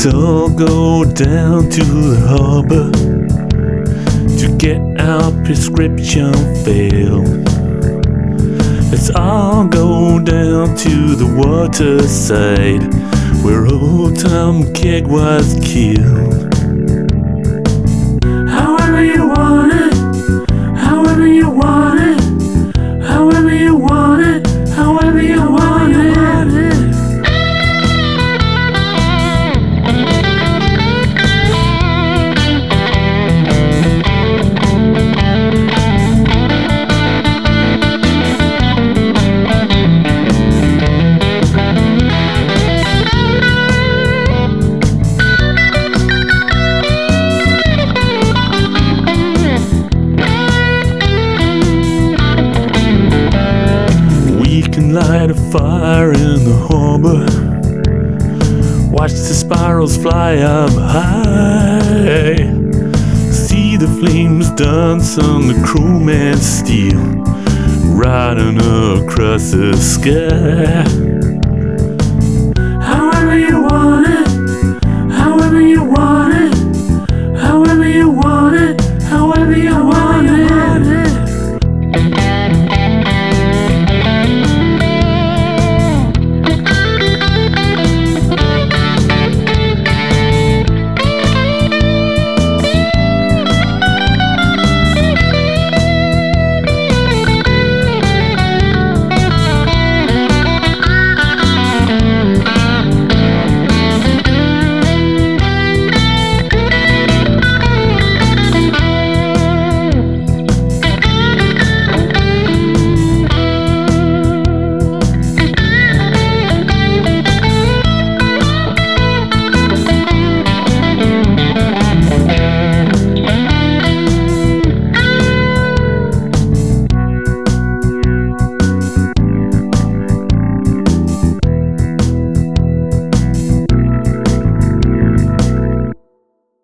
Let's all go down to the harbor to get our prescription filled. Let's all go down to the waterside where old Tom Keg was killed. However you want it, however you want it, however you want it, however you want it. Light a fire in the harbor, watch the spirals fly up high, see the flames dance on the crewman's steel, riding across the sky.